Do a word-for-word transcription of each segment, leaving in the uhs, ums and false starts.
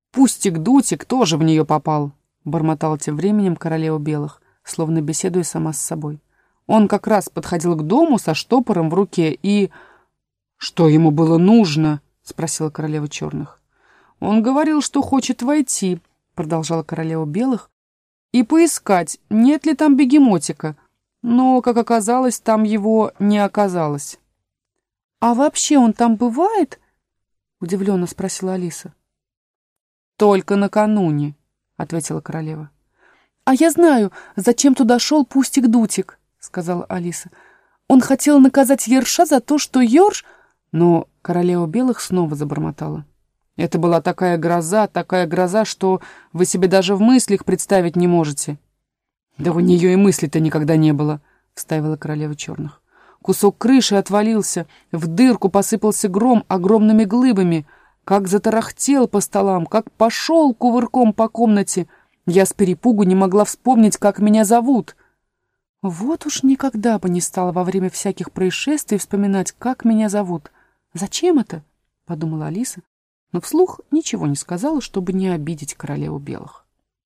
Пустик-дутик тоже в нее попал, бормотала тем временем королева белых, словно беседуя сама с собой. Он как раз подходил к дому со штопором в руке и... «Что ему было нужно?» — спросила королева черных. «Он говорил, что хочет войти», — продолжала королева белых, «и поискать, нет ли там бегемотика, но, как оказалось, там его не оказалось». «А вообще он там бывает?» — удивленно спросила Алиса. «Только накануне», — ответила королева. «А я знаю, зачем туда шел Пустик-Дутик», — сказала Алиса. «Он хотел наказать Ерша за то, что Ерш...» Но королева белых снова забормотала. «Это была такая гроза, такая гроза, что вы себе даже в мыслях представить не можете». «Да у нее и мысли-то никогда не было», — вставила королева черных. «Кусок крыши отвалился, в дырку посыпался гром огромными глыбами, как затарахтел по столам, как пошел кувырком по комнате. Я с перепугу не могла вспомнить, как меня зовут». «Вот уж никогда бы не стала во время всяких происшествий вспоминать, как меня зовут. Зачем это?» — подумала Алиса, но вслух ничего не сказала, чтобы не обидеть королеву белых.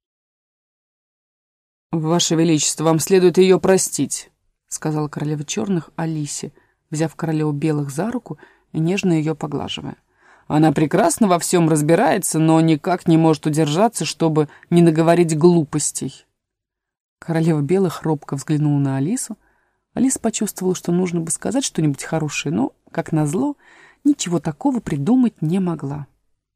«Ваше Величество, вам следует ее простить», — сказала королева черных Алисе, взяв королеву белых за руку и нежно ее поглаживая. «Она прекрасно во всем разбирается, но никак не может удержаться, чтобы не наговорить глупостей». Королева белых робко взглянула на Алису. Алиса почувствовала, что нужно бы сказать что-нибудь хорошее, но, как назло, ничего такого придумать не могла.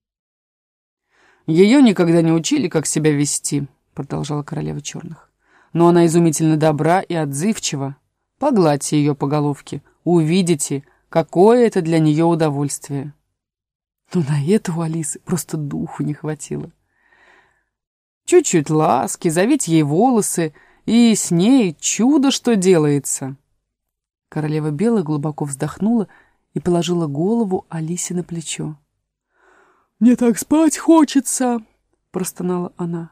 «Ее никогда не учили, как себя вести», — продолжала королева черных. «Но она изумительно добра и отзывчива. Погладьте ее по головке, увидите, какое это для нее удовольствие». Но на это у Алисы просто духу не хватило. Чуть-чуть ласки, завить ей волосы, и с ней чудо что делается. Королева белых глубоко вздохнула и положила голову Алисе на плечо. «Мне так спать хочется!» — простонала она.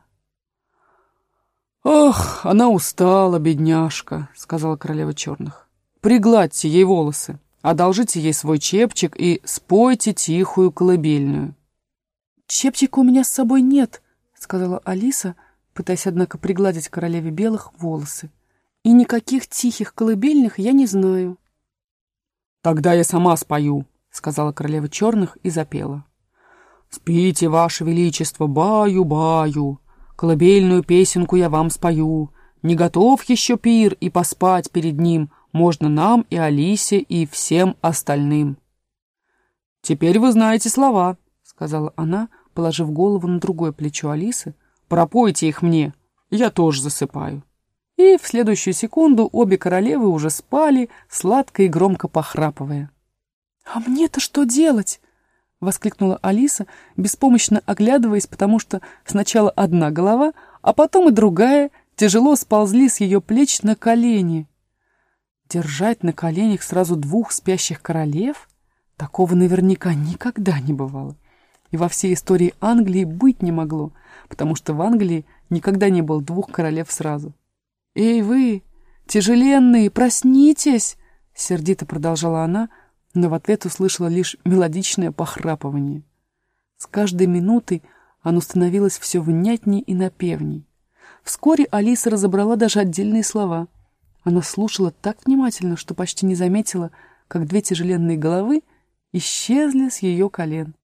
«Ах, она устала, бедняжка!» — сказала королева черных. «Пригладьте ей волосы, одолжите ей свой чепчик и спойте тихую колыбельную». «Чепчика у меня с собой нет», — сказала Алиса, пытаясь, однако, пригладить королеве белых волосы. «И никаких тихих колыбельных я не знаю». «Тогда я сама спою», — сказала королева черных и запела. «Спите, ваше величество, баю-баю, колыбельную песенку я вам спою. Не готов еще пир, и поспать перед ним можно нам и Алисе, и всем остальным». «Теперь вы знаете слова», — сказала она, положив голову на другое плечо Алисы. «Пропойте их мне, я тоже засыпаю». И в следующую секунду обе королевы уже спали, сладко и громко похрапывая. «А мне-то что делать?» — воскликнула Алиса, беспомощно оглядываясь, потому что сначала одна голова, а потом и другая тяжело сползли с ее плеч на колени. Держать на коленях сразу двух спящих королев? Такого наверняка никогда не бывало. И во всей истории Англии быть не могло, потому что в Англии никогда не было двух королев сразу. «Эй вы, тяжеленные, проснитесь!» — сердито продолжала она, но в ответ услышала лишь мелодичное похрапывание. С каждой минутой оно становилось все внятней и напевней. Вскоре Алиса разобрала даже отдельные слова. Она слушала так внимательно, что почти не заметила, как две тяжеленные головы исчезли с ее колен.